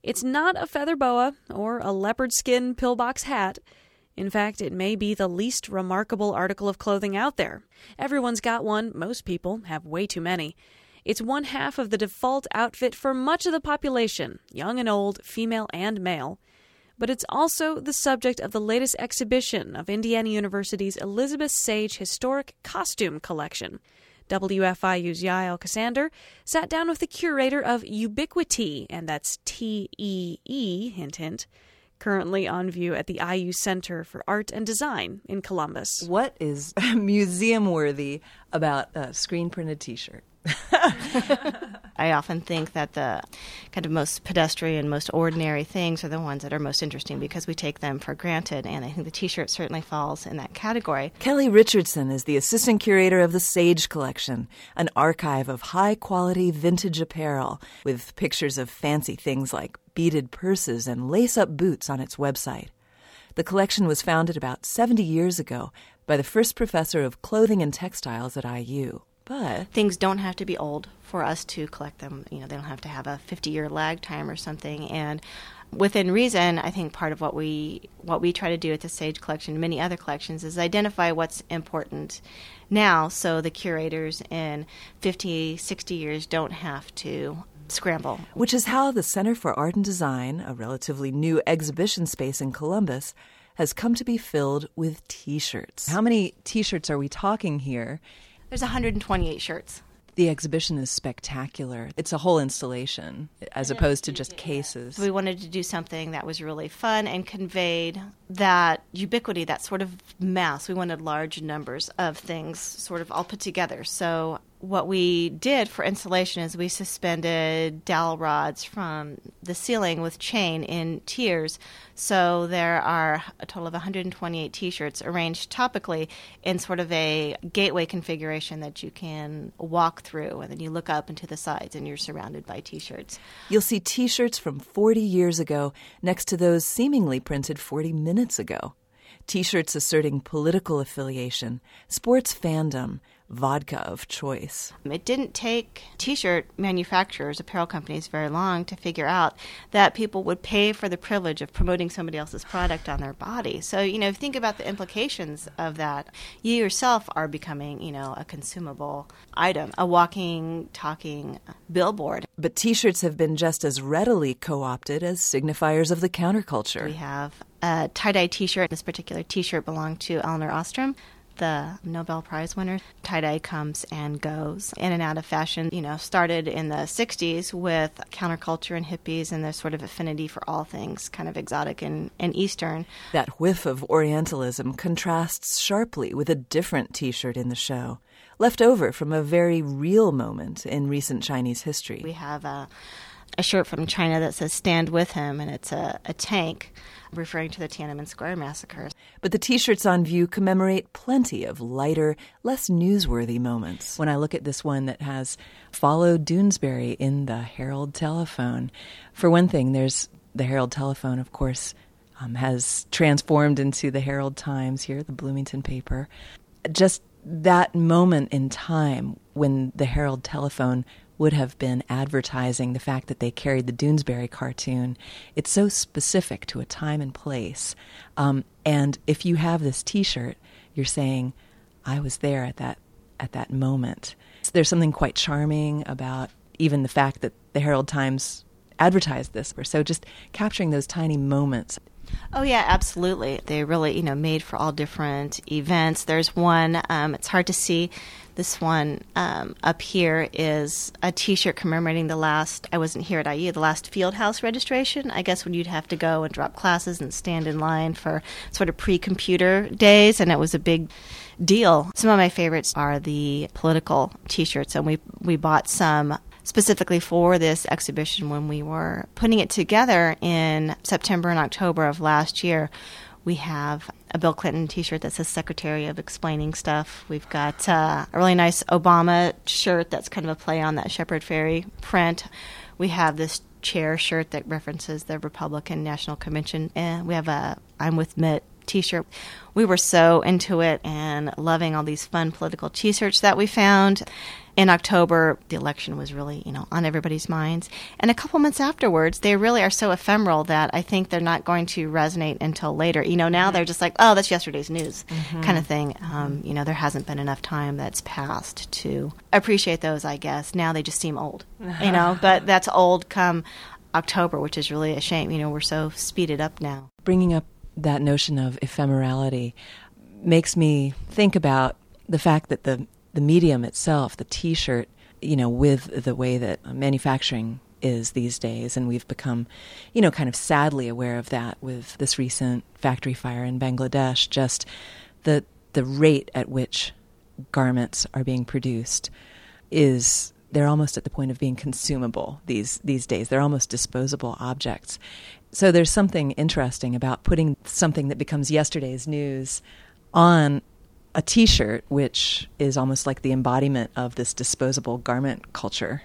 It's not a feather boa or a leopard skin pillbox hat. In fact, it may be the least remarkable article of clothing out there. Everyone's got one. Most people have way too many. It's one half of the default outfit for much of the population, young and old, female and male. But it's also the subject of the latest exhibition of Indiana University's Elizabeth Sage Historic Costume Collection. WFIU's Yael Cassander sat down with the curator of Ubiquity, and that's T-E-E, hint, hint, currently on view at the IU Center for Art and Design in Columbus. What is museum-worthy about a screen-printed T-shirt? I often think that the kind of most pedestrian, most ordinary things are the ones that are most interesting because we take them for granted, and I think the T-shirt certainly falls in that category. Kelly Richardson is the assistant curator of the Sage Collection, an archive of high-quality vintage apparel with pictures of fancy things like beaded purses and lace-up boots on its website. The collection was founded about 70 years ago by the first professor of clothing and textiles at IU. But things don't have to be old for us to collect them. You know, they don't have to have a 50-year lag time or something. And within reason, I think part of what we try to do at the Sage Collection and many other collections is identify what's important now so the curators in 50, 60 years don't have to scramble. Which is how the Center for Art and Design, a relatively new exhibition space in Columbus, has come to be filled with T-shirts. How many T-shirts are we talking here? There's 128 shirts. The exhibition is spectacular. It's a whole installation as opposed to just cases. We wanted to do something that was really fun and conveyed that ubiquity, that sort of mass. We wanted large numbers of things sort of all put together. So what we did for installation is we suspended dowel rods from the ceiling with chain in tiers. So there are a total of 128 T-shirts arranged topically in sort of a gateway configuration that you can walk through, and then you look up into the sides and you're surrounded by T-shirts. You'll see T-shirts from 40 years ago next to those seemingly printed 40 minutes ago. T-shirts asserting political affiliation, sports fandom, vodka of choice. It didn't take T-shirt manufacturers, apparel companies, very long to figure out that people would pay for the privilege of promoting somebody else's product on their body. So, think about the implications of that. You yourself are becoming, a consumable item, a walking, talking billboard. But T-shirts have been just as readily co-opted as signifiers of the counterculture. We have a tie-dye T-shirt. This particular T-shirt belonged to Elinor Ostrom, the Nobel Prize winner. Tie-dye comes and goes in and out of fashion. Started in the 60s with counterculture and hippies and their sort of affinity for all things kind of exotic and Eastern. That whiff of Orientalism contrasts sharply with a different T-shirt in the show, left over from a very real moment in recent Chinese history. We have a shirt from China that says "Stand with him," and it's a tank referring to the Tiananmen Square massacre. But the T-shirts on view commemorate plenty of lighter, less newsworthy moments. When I look at this one that has followed Doonesbury in the Herald Telephone, for one thing, there's the Herald Telephone, of course, has transformed into the Herald Times here, the Bloomington paper. Just that moment in time when the Herald Telephone would have been advertising the fact that they carried the Doonesbury cartoon. It's so specific to a time and place. And if you have this T-shirt, you're saying, I was there at that moment. So there's something quite charming about even the fact that the Herald Times advertised this. So just capturing those tiny moments. Oh, yeah, absolutely. They really, made for all different events. There's one, it's hard to see. This one up here is a T-shirt commemorating the last field house registration. I guess when you'd have to go and drop classes and stand in line for sort of pre-computer days, and it was a big deal. Some of my favorites are the political T-shirts, and we bought some specifically for this exhibition when we were putting it together in September and October of last year. We have a Bill Clinton T-shirt that says Secretary of Explaining Stuff. We've got a really nice Obama shirt that's kind of a play on that Shepard Fairey print. We have this chair shirt that references the Republican National Convention. And we have a I'm with Mitt T-shirt. We were so into it and loving all these fun political T-shirts that we found. In October, the election was really, on everybody's minds. And a couple months afterwards, they really are so ephemeral that I think they're not going to resonate until later. Now they're just like, oh, that's yesterday's news kind of thing. There hasn't been enough time that's passed to appreciate those, I guess. Now they just seem old, but that's old come October, which is really a shame. We're so speeded up now. Bringing up that notion of ephemerality makes me think about the fact that the medium itself, the T-shirt, with the way that manufacturing is these days, and we've become, kind of sadly aware of that with this recent factory fire in Bangladesh, just the rate at which garments are being produced they're almost at the point of being consumable these days. They're almost disposable objects. So there's something interesting about putting something that becomes yesterday's news on a T-shirt, which is almost like the embodiment of this disposable garment culture.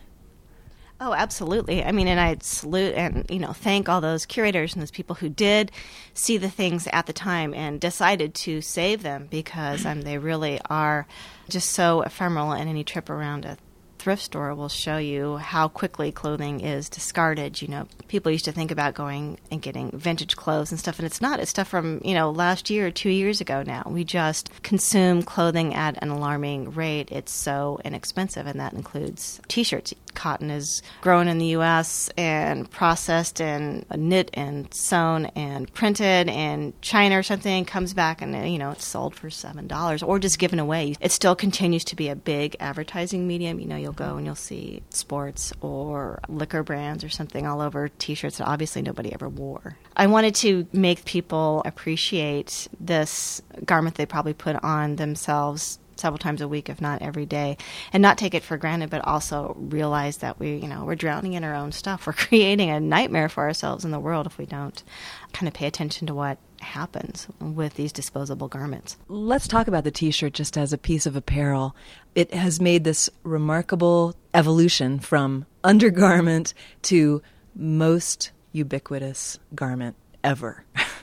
Oh, absolutely. I mean, and I salute and, thank all those curators and those people who did see the things at the time and decided to save them, because they really are just so ephemeral, and any trip around a thrift store will show you how quickly clothing is discarded. People used to think about going and getting vintage clothes and stuff, and it's not. It's stuff from, last year or 2 years ago now. We just consume clothing at an alarming rate. It's so inexpensive, and that includes T-shirts. Cotton is grown in the U.S. and processed and knit and sewn and printed in China or something, comes back and, it's sold for $7 or just given away. It still continues to be a big advertising medium. You'll go and you'll see sports or liquor brands or something all over T-shirts that obviously nobody ever wore. I wanted to make people appreciate this garment they probably put on themselves several times a week, if not every day, and not take it for granted, but also realize that we're drowning in our own stuff. We're creating a nightmare for ourselves in the world if we don't kind of pay attention to what happens with these disposable garments. Let's talk about the T-shirt just as a piece of apparel. It has made this remarkable evolution from undergarment to most ubiquitous garment ever.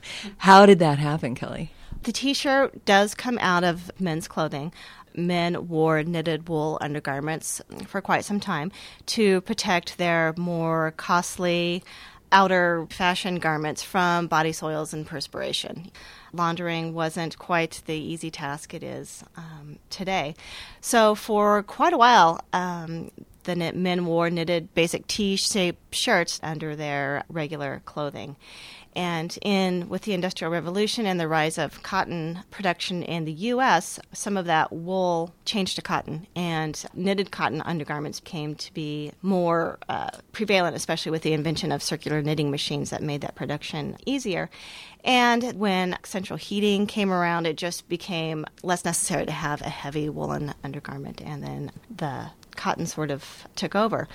How did that happen, Kelly? The T-shirt does come out of men's clothing. Men wore knitted wool undergarments for quite some time to protect their more costly outer fashion garments from body soils and perspiration. Laundering wasn't quite the easy task it is today. So for quite a while, the men wore knitted basic T-shaped shirts under their regular clothing. And with the Industrial Revolution and the rise of cotton production in the U.S., some of that wool changed to cotton, and knitted cotton undergarments came to be more prevalent, especially with the invention of circular knitting machines that made that production easier. And when central heating came around, it just became less necessary to have a heavy woolen undergarment, and then the cotton sort of took over.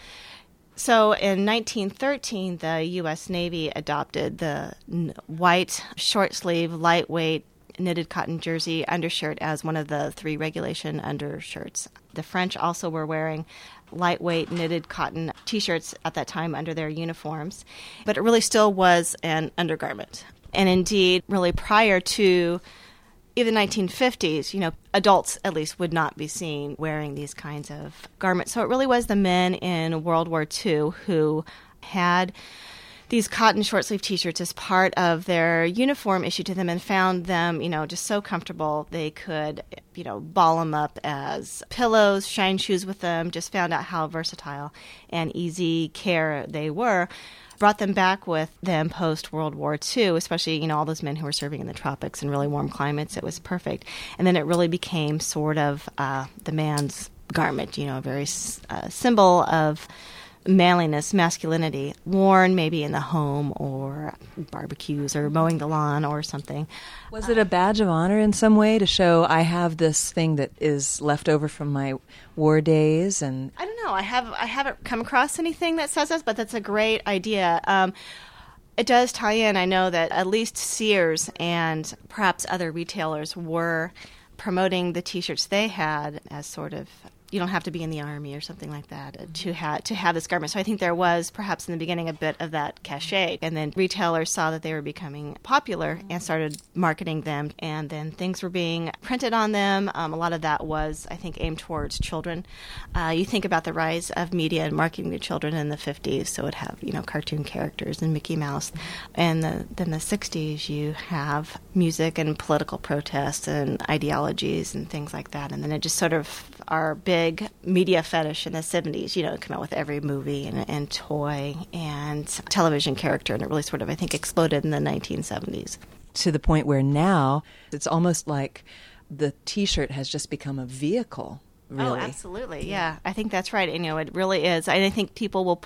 So in 1913, the U.S. Navy adopted the white, short-sleeve, lightweight, knitted cotton jersey undershirt as one of the 3 regulation undershirts. The French also were wearing lightweight, knitted cotton T-shirts at that time under their uniforms, but it really still was an undergarment. And indeed, really prior to the 1950s, adults at least would not be seen wearing these kinds of garments. So it really was the men in World War II who had these cotton short-sleeve T-shirts as part of their uniform issued to them and found them, just so comfortable they could, ball them up as pillows, shine shoes with them, just found out how versatile and easy care they were. Brought them back with them post-World War II, especially, all those men who were serving in the tropics and really warm climates. It was perfect. And then it really became sort of the man's garment, a very symbol of manliness, masculinity, worn maybe in the home or barbecues or mowing the lawn or something. Was it a badge of honor in some way to show I have this thing that is left over from my war days? And I don't know. I haven't come across anything that says this, but that's a great idea. It does tie in. I know that at least Sears and perhaps other retailers were promoting the T-shirts they had as sort of you don't have to be in the army or something like that to have this garment. So I think there was perhaps in the beginning a bit of that cachet, and then retailers saw that they were becoming popular and started marketing them, and then things were being printed on them. A lot of that was, I think, aimed towards children. You think about the rise of media and marketing to children in the 50s, so it would have cartoon characters and Mickey Mouse, and then the 60s you have music and political protests and ideologies and things like that, and then it just sort of our big media fetish in the 70s, come out with every movie and toy and television character, and it really sort of, I think, exploded in the 1970s. To the point where now it's almost like the T-shirt has just become a vehicle, really. Oh, absolutely, yeah. I think that's right. And, it really is. I think people will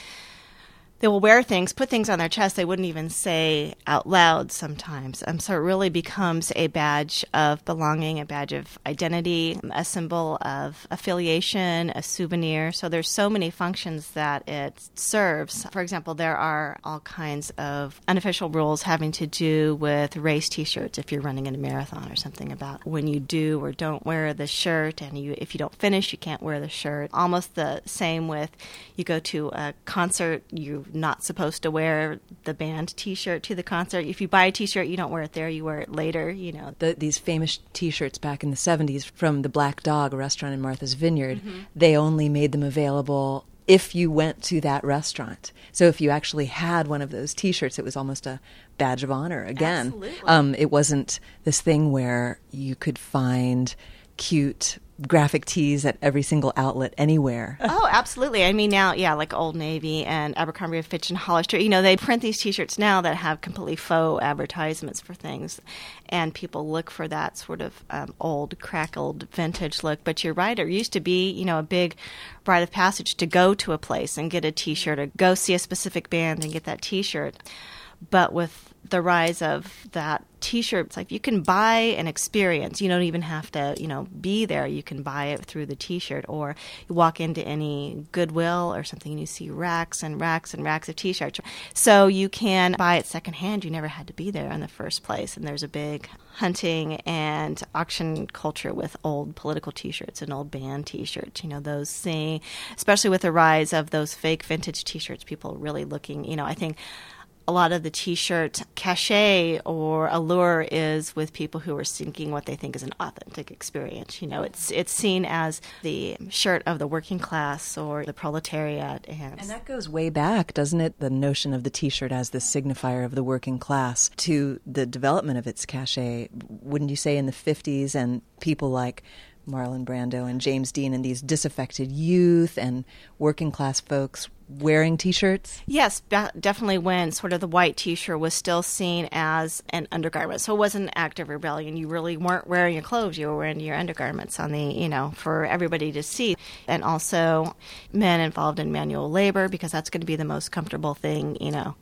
they will wear things, put things on their chest they wouldn't even say out loud sometimes. So it really becomes a badge of belonging, a badge of identity, a symbol of affiliation, a souvenir. So there's so many functions that it serves. For example, there are all kinds of unofficial rules having to do with race T-shirts if you're running in a marathon or something, about when you do or don't wear the shirt, and if you don't finish, you can't wear the shirt. Almost the same with you go to a concert, you're not supposed to wear the band T-shirt to the concert. If you buy a T-shirt, you don't wear it there, you wear it later, These famous T-shirts back in the 70s from the Black Dog, a restaurant in Martha's Vineyard, they only made them available if you went to that restaurant. So if you actually had one of those T-shirts, it was almost a badge of honor. Again, it wasn't this thing where you could find cute graphic tees at every single outlet anywhere. Oh, absolutely. I mean, now, like Old Navy and Abercrombie & Fitch and Hollister, they print these T-shirts now that have completely faux advertisements for things, and people look for that sort of old, crackled, vintage look. But you're right, it used to be, a big rite of passage to go to a place and get a T-shirt, or go see a specific band and get that T-shirt. But with the rise of that T-shirt, it's like you can buy an experience. You don't even have to, be there. You can buy it through the T-shirt, or you walk into any Goodwill or something and you see racks and racks and racks of T-shirts. So you can buy it secondhand. You never had to be there in the first place. And there's a big hunting and auction culture with old political T-shirts and old band T-shirts. Those things, especially with the rise of those fake vintage T-shirts, people really looking, I think a lot of the T-shirt cachet or allure is with people who are seeking what they think is an authentic experience. It's seen as the shirt of the working class or the proletariat. And that goes way back, doesn't it? The notion of the T-shirt as the signifier of the working class to the development of its cachet. Wouldn't you say in the 50s, and people like Marlon Brando and James Dean and these disaffected youth and working class folks wearing T-shirts? Yes, definitely, when sort of the white T-shirt was still seen as an undergarment. So it wasn't an act of rebellion. You really weren't wearing your clothes. You were wearing your undergarments on the, for everybody to see. And also men involved in manual labor, because that's going to be the most comfortable thing,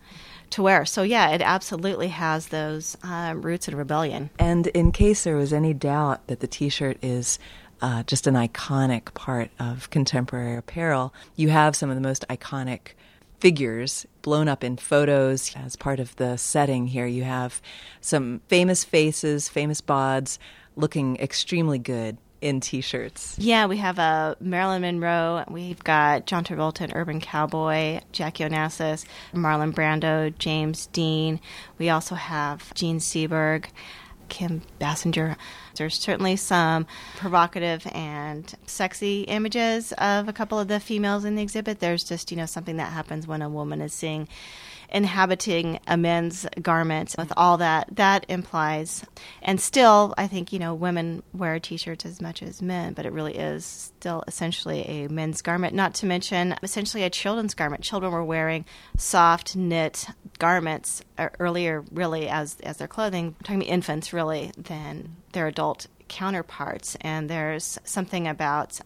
to wear. So yeah, it absolutely has those roots in rebellion. And in case there was any doubt that the T-shirt is just an iconic part of contemporary apparel, you have some of the most iconic figures blown up in photos as part of the setting here. You have some famous faces, famous bods, looking extremely good in T-shirts. Yeah, we have Marilyn Monroe. We've got John Travolta in Urban Cowboy, Jackie Onassis, Marlon Brando, James Dean. We also have Gene Seberg, Kim Basinger. There's certainly some provocative and sexy images of a couple of the females in the exhibit. There's just, something that happens when a woman is inhabiting a men's garment with all that implies. And still, I think, women wear T-shirts as much as men, but it really is still essentially a men's garment, not to mention essentially a children's garment. Children were wearing soft knit garments earlier, really, as their clothing. We're talking about infants, really, than their adult counterparts. And there's something about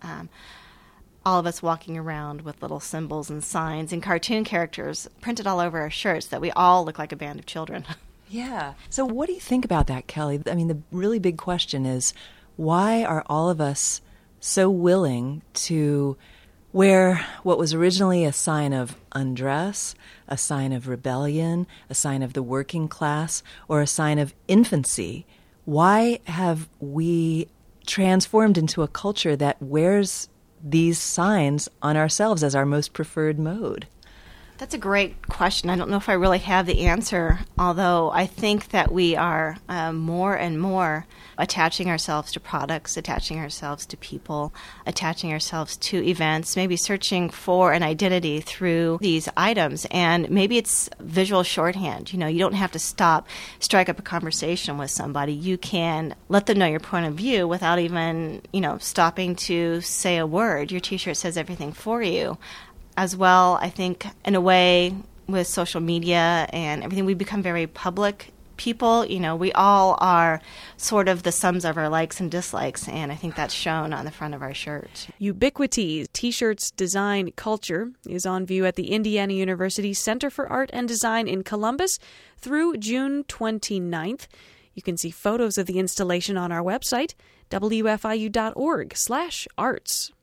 all of us walking around with little symbols and signs and cartoon characters printed all over our shirts that we all look like a band of children. Yeah. So what do you think about that, Kelly? I mean, the really big question is, why are all of us so willing to wear what was originally a sign of undress, a sign of rebellion, a sign of the working class, or a sign of infancy? Why have we transformed into a culture that wears these signs on ourselves as our most preferred mode? That's a great question. I don't know if I really have the answer, although I think that we are more and more attaching ourselves to products, attaching ourselves to people, attaching ourselves to events, maybe searching for an identity through these items. And maybe it's visual shorthand. You know, you don't have to strike up a conversation with somebody. You can let them know your point of view without even, stopping to say a word. Your T-shirt says everything for you. As well, I think, in a way, with social media and everything, we become very public people. We all are sort of the sums of our likes and dislikes, and I think that's shown on the front of our shirt. Ubiquity T-shirts design culture is on view at the Indiana University Center for Art and Design in Columbus through June 29th. You can see photos of the installation on our website, wfiu.org/arts.